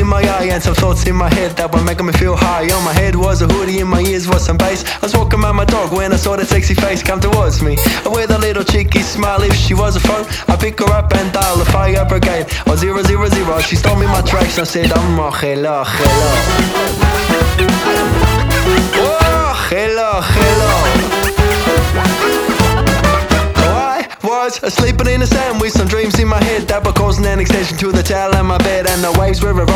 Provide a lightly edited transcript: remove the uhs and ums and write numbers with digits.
in my eye and some thoughts in my head that were making me feel high. On my head was a hoodie, in my ears was some bass. I was walking around my dog when I saw that sexy face come towards me. And with a little cheeky smile, if she was a phone, I pick her up and dial the fire brigade. Or 000, she stole me my tracks and I said, hello, hello. Oh, hello, hello. Was sleeping in the sand with some dreams in my head that were causing an extension to the towel and my bed, and the waves were